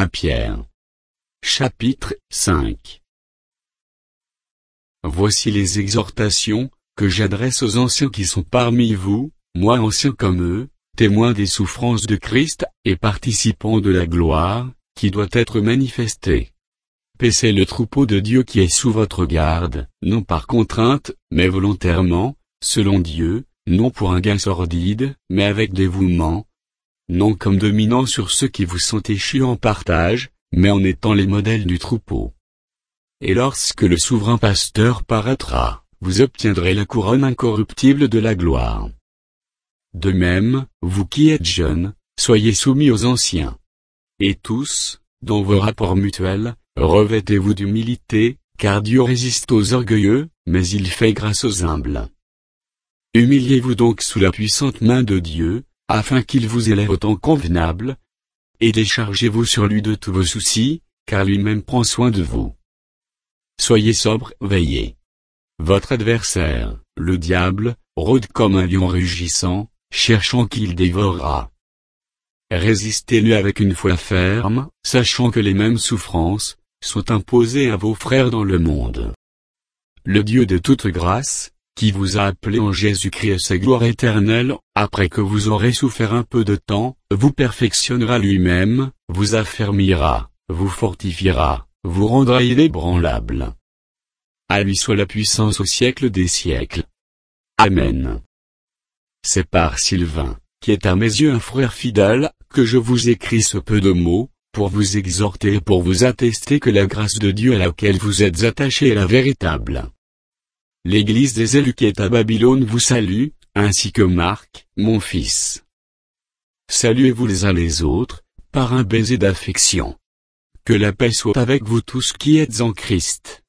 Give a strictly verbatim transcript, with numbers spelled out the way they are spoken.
à Pierre. Chapitre cinq. Voici les exhortations que j'adresse aux anciens qui sont parmi vous, moi ancien comme eux, témoins des souffrances de Christ, et participants de la gloire, qui doit être manifestée. Paissez le troupeau de Dieu qui est sous votre garde, non par contrainte, mais volontairement, selon Dieu, non pour un gain sordide, mais avec dévouement, non comme dominant sur ceux qui vous sont échus en partage, mais en étant les modèles du troupeau. Et lorsque le souverain pasteur paraîtra, vous obtiendrez la couronne incorruptible de la gloire. De même, vous qui êtes jeunes, soyez soumis aux anciens. Et tous, dans vos rapports mutuels, revêtez-vous d'humilité, car Dieu résiste aux orgueilleux, mais il fait grâce aux humbles. Humiliez-vous donc sous la puissante main de Dieu, afin qu'il vous élève au temps convenable, et déchargez-vous sur lui de tous vos soucis, car lui-même prend soin de vous. Soyez sobres, veillez. Votre adversaire, le diable, rôde comme un lion rugissant, cherchant qui il dévorera. Résistez-lui avec une foi ferme, sachant que les mêmes souffrances sont imposées à vos frères dans le monde. Le Dieu de toute grâce, qui vous a appelé en Jésus-Christ à sa gloire éternelle, après que vous aurez souffert un peu de temps, vous perfectionnera lui-même, vous affermira, vous fortifiera, vous rendra inébranlable. À lui soit la puissance au siècle des siècles. Amen. C'est par Sylvain, qui est à mes yeux un frère fidèle, que je vous écris ce peu de mots, pour vous exhorter et pour vous attester que la grâce de Dieu à laquelle vous êtes attachés est la véritable. L'Église des élus qui est à Babylone vous salue, ainsi que Marc, mon fils. Saluez-vous les uns les autres, par un baiser d'affection. Que la paix soit avec vous tous qui êtes en Christ.